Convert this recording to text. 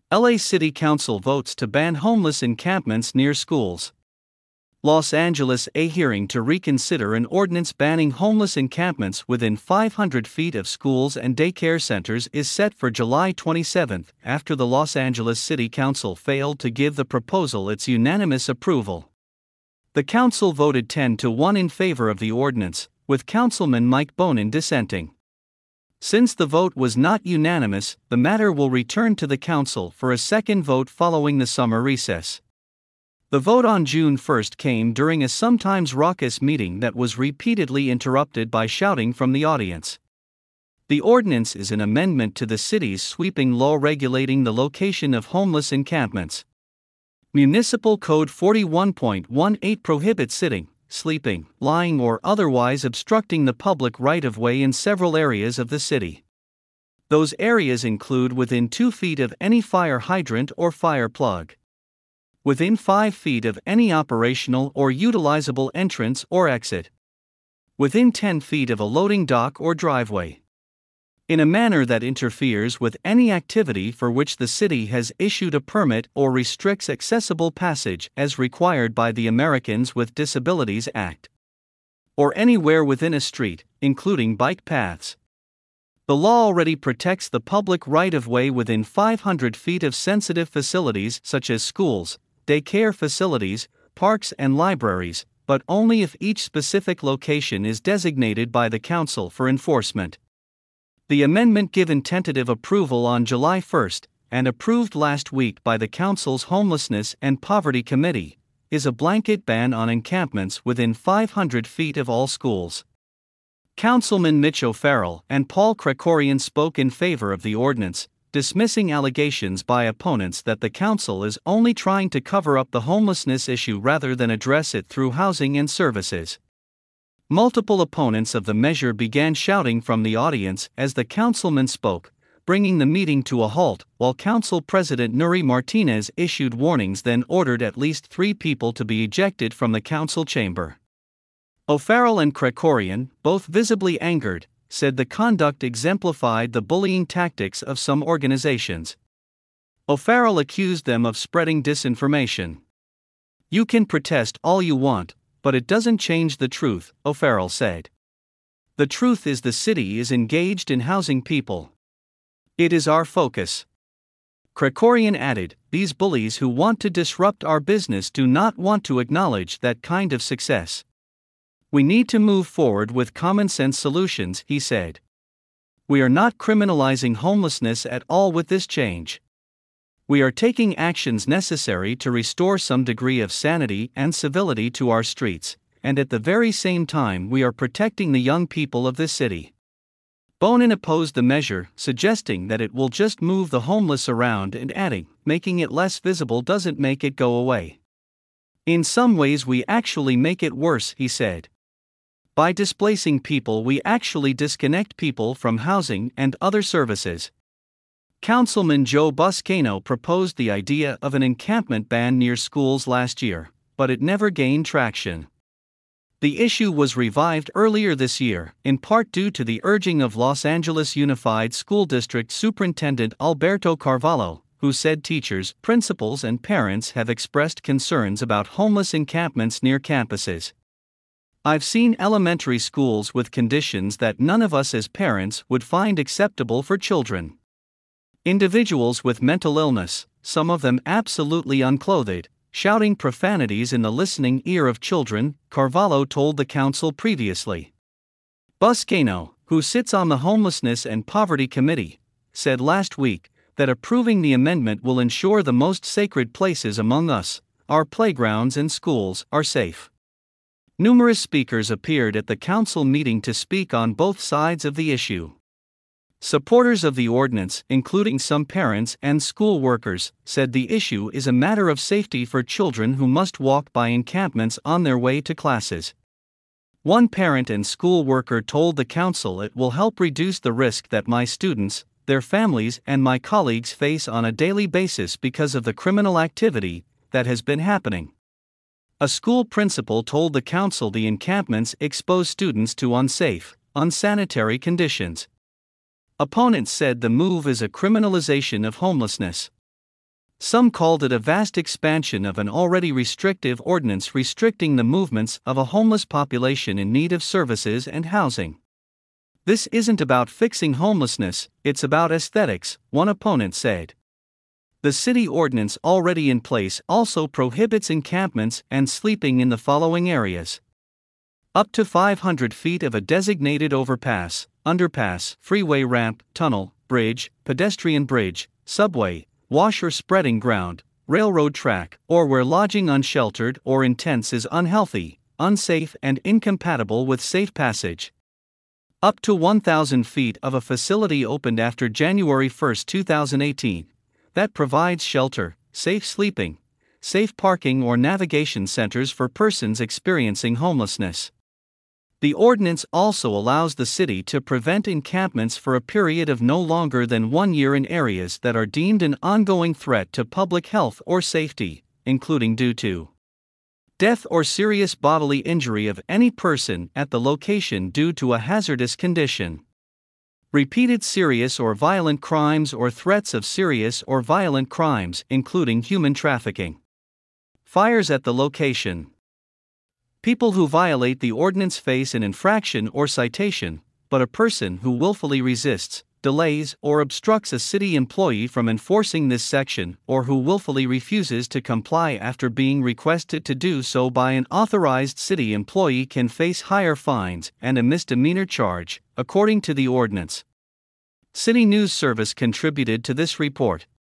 LA City Council votes to ban homeless encampments near schools. Los Angeles. A hearing to reconsider an ordinance banning homeless encampments within 500 feet of schools and daycare centers is set for July 27 after the Los Angeles City Council failed to give the proposal its unanimous approval. The council voted 10-1 in favor of the ordinance, with Councilman Mike Bonin dissenting. Since the vote was not unanimous, the matter will return to the council for a second vote following the summer recess. The vote on June 1 came during a sometimes raucous meeting that was repeatedly interrupted by shouting from the audience. The ordinance is an amendment to the city's sweeping law regulating the location of homeless encampments. Municipal Code 41.18 prohibits sitting, sleeping, lying, or otherwise obstructing the public right-of-way in several areas of the city. Those areas include within 2 feet of any fire hydrant or fire plug, within 5 feet of any operational or utilizable entrance or exit, within 10 feet of a loading dock or driveway, in a manner that interferes with any activity for which the city has issued a permit or restricts accessible passage as required by the Americans with Disabilities Act, or anywhere within a street, including bike paths. The law already protects the public right-of-way within 500 feet of sensitive facilities such as schools, daycare facilities, parks, and libraries, but only if each specific location is designated by the council for enforcement. The amendment, given tentative approval on July 1 and approved last week by the Council's Homelessness and Poverty Committee, is a blanket ban on encampments within 500 feet of all schools. Councilman Mitch O'Farrell and Paul Krekorian spoke in favor of the ordinance, dismissing allegations by opponents that the council is only trying to cover up the homelessness issue rather than address it through housing and services. Multiple opponents of the measure began shouting from the audience as the councilman spoke, bringing the meeting to a halt, while Council President Nury Martinez issued warnings, then ordered at least 3 people to be ejected from the council chamber. O'Farrell and Krekorian, both visibly angered, said the conduct exemplified the bullying tactics of some organizations. O'Farrell accused them of spreading disinformation. "You can protest all you want, but it doesn't change the truth," O'Farrell said. "The truth is the city is engaged in housing people. It is our focus." Krekorian added, "These bullies who want to disrupt our business do not want to acknowledge that kind of success. We need to move forward with common-sense solutions," he said. "We are not criminalizing homelessness at all with this change. We are taking actions necessary to restore some degree of sanity and civility to our streets, and at the very same time we are protecting the young people of this city." Bonin opposed the measure, suggesting that it will just move the homeless around, and adding, "Making it less visible doesn't make it go away. In some ways we actually make it worse," he said. "By displacing people we actually disconnect people from housing and other services." Councilman Joe Buscaino proposed the idea of an encampment ban near schools last year, but it never gained traction. The issue was revived earlier this year, in part due to the urging of Los Angeles Unified School District Superintendent Alberto Carvalho, who said teachers, principals, and parents have expressed concerns about homeless encampments near campuses. "I've seen elementary schools with conditions that none of us as parents would find acceptable for children. Individuals with mental illness, some of them absolutely unclothed, shouting profanities in the listening ear of children," Carvalho told the council previously. Buscaino, who sits on the Homelessness and Poverty Committee, said last week that approving the amendment will ensure the most sacred places among us, our playgrounds and schools, are safe. Numerous speakers appeared at the council meeting to speak on both sides of the issue. Supporters of the ordinance, including some parents and school workers, said the issue is a matter of safety for children who must walk by encampments on their way to classes. One parent and school worker told the council, "It will help reduce the risk that my students, their families, and my colleagues face on a daily basis because of the criminal activity that has been happening." A school principal told the council the encampments expose students to unsafe, unsanitary conditions. Opponents said the move is a criminalization of homelessness. Some called it a vast expansion of an already restrictive ordinance restricting the movements of a homeless population in need of services and housing. This isn't about fixing homelessness, it's about aesthetics, one opponent said. The city ordinance already in place also prohibits encampments and sleeping in the following areas: up to 500 feet of a designated overpass, underpass, freeway ramp, tunnel, bridge, pedestrian bridge, subway, wash or spreading ground, railroad track, or where lodging unsheltered or in tents is unhealthy, unsafe, and incompatible with safe passage. Up to 1,000 feet of a facility opened after January 1, 2018, that provides shelter, safe sleeping, safe parking, or navigation centers for persons experiencing homelessness. The ordinance also allows the city to prevent encampments for a period of no longer than 1 year in areas that are deemed an ongoing threat to public health or safety, including due to death or serious bodily injury of any person at the location due to a hazardous condition, repeated serious or violent crimes or threats of serious or violent crimes, including human trafficking, fires at the location. People who violate the ordinance face an infraction or citation, but a person who willfully resists, delays, or obstructs a city employee from enforcing this section, or who willfully refuses to comply after being requested to do so by an authorized city employee, can face higher fines and a misdemeanor charge, according to the ordinance. City News Service contributed to this report.